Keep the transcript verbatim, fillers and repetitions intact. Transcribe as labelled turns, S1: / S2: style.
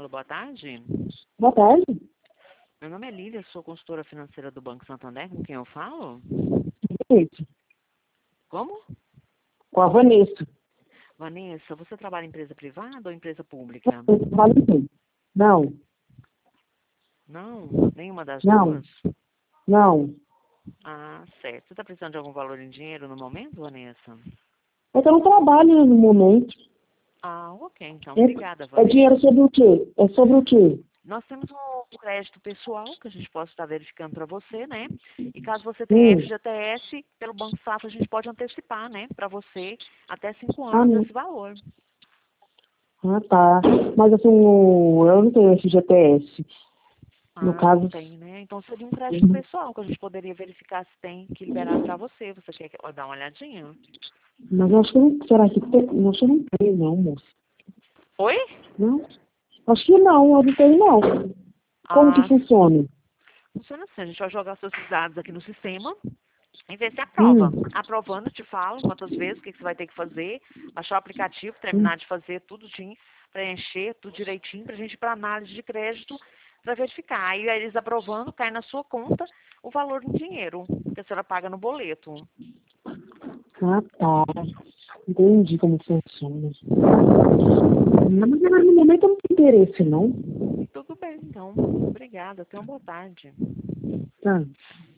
S1: Alô, boa tarde.
S2: Boa tarde.
S1: Meu nome é Lília, sou consultora financeira do Banco Santander, com quem eu falo?
S2: Vanessa.
S1: Como?
S2: Com a Vanessa.
S1: Vanessa, você trabalha em empresa privada ou empresa pública?
S2: Eu falo sim. Não,
S1: Não? Nenhuma das
S2: não,
S1: duas?
S2: não.
S1: Ah, certo. Você está precisando de algum valor em dinheiro no momento, Vanessa?
S2: É que eu não trabalho no momento.
S1: Ah, ok, então.
S2: É,
S1: Obrigada,
S2: é
S1: Vanessa.
S2: dinheiro sobre o quê? É sobre o quê?
S1: Nós temos um crédito pessoal que a gente pode estar verificando para você, né? E caso você tenha
S2: Hum.
S1: F G T S, pelo Banco Safra a gente pode antecipar, né? Para você até cinco
S2: Ah,
S1: anos
S2: não.
S1: esse valor.
S2: Ah, tá. Mas assim, o- eu não tenho F G T S. No
S1: Ah, não
S2: caso.
S1: tem, né? Então seria um crédito
S2: Uhum.
S1: pessoal que a gente poderia verificar se tem que liberar para você. Você quer ó, dar uma olhadinha?
S2: Mas eu acho que não. Será que tem? Não, acho que não tem, não, moço.
S1: Oi?
S2: Não? Acho que não, eu não tenho, não. Como que
S1: Ah,
S2: funciona?
S1: funciona assim. A gente vai jogar seus dados aqui no sistema e ver se aprova.
S2: Hum,
S1: Aprovando, eu te falo quantas vezes, o que, que você vai ter que fazer, baixar o aplicativo,
S2: hum.
S1: terminar de fazer tudo, de preencher tudo direitinho, para a gente ir para análise de crédito para verificar. Aí eles aprovando, cai na sua conta o valor em dinheiro que a senhora paga no boleto.
S2: Ah, tá. Entendi como funciona. Não, mas no momento eu não tenho interesse, não.
S1: Tudo bem, então. Obrigada. Tenha uma boa tarde.
S2: Tá.